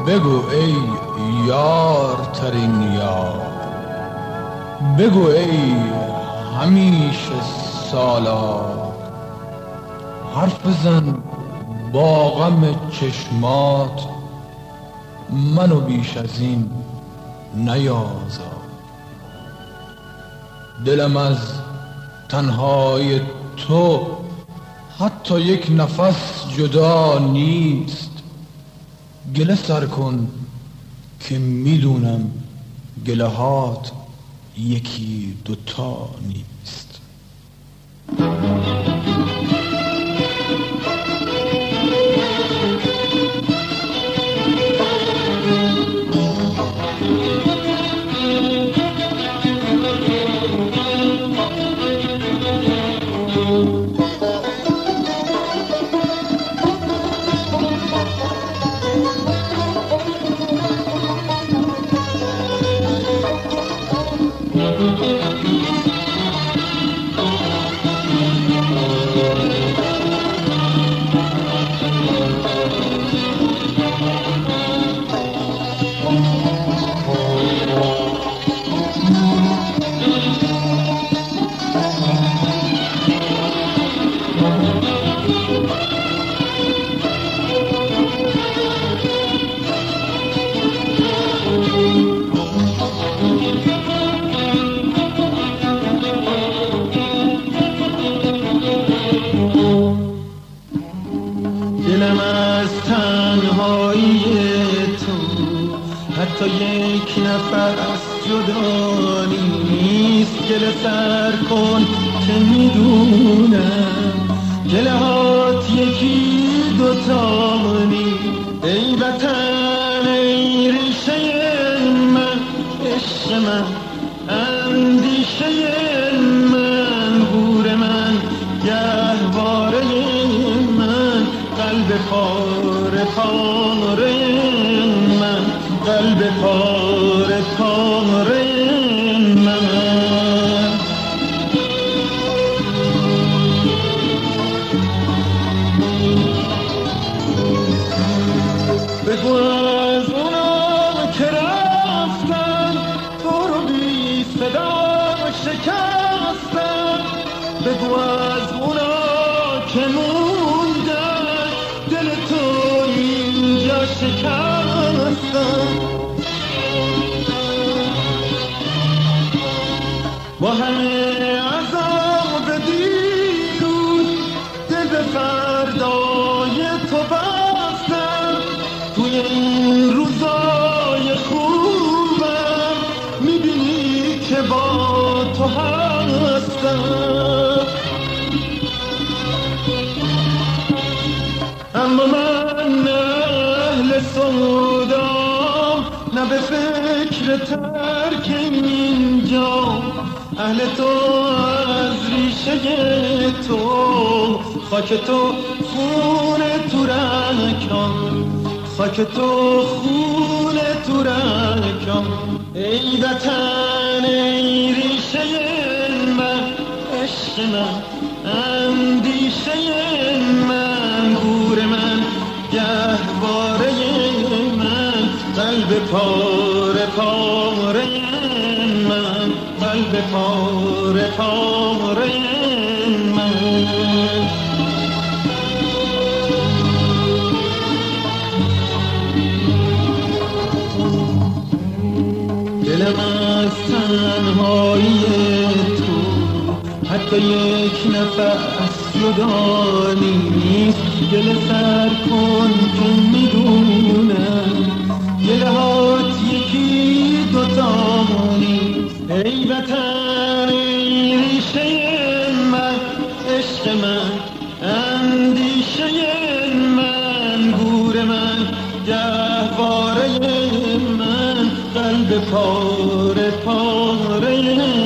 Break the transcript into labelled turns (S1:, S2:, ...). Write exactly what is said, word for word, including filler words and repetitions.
S1: بگو ای یار ترین یار، بگو ای همیشه سالار، حرف بزن با غم چشمات، منو بیش از این نیازار. دلم از تنهای تو حتی یک نفس جدا نیست، گله سر کن که میدونم گله هات یکی دوتا نیست.
S2: دلم از تنهایی تو حتی یک نفس جدا نیست، گله سر کن که میدونم گله هات یکی دوتا نیست. ای وطن ای ریشه من، عشق من، اندیشه من، گور من، گهواره من، قلب پاره پاره من، قلب پاره پاره من. بگو از اونا که رفتن تو رو بی صدا شکستن، بگو از اونا که موندن دل تو اینجا شکستن. با همه عذاب دیروز دل به فردای تو بستم، توی این روزای خوبم میبینی که با تو هستم. اما من اهل سودام، نه به فکر ترک اینجا، اهل تو از ریشه تو، خاک تو خون تو رکام، خاک تو خون تو رکام. ای وطن ای ریشه من، عشق من، اندیشه من، گور من، گهواره من، قلب پاره پاره من، قلب پاره پاره من. دلم از تنهایی تو حتی یک نفس جدا نیست، گله سر کن که میدونم گله هات یکی دوتا نیست. ای وطن ای ریشه من، عشق من، اندیشه من، گور من، گهواره من، قلب پاره پاره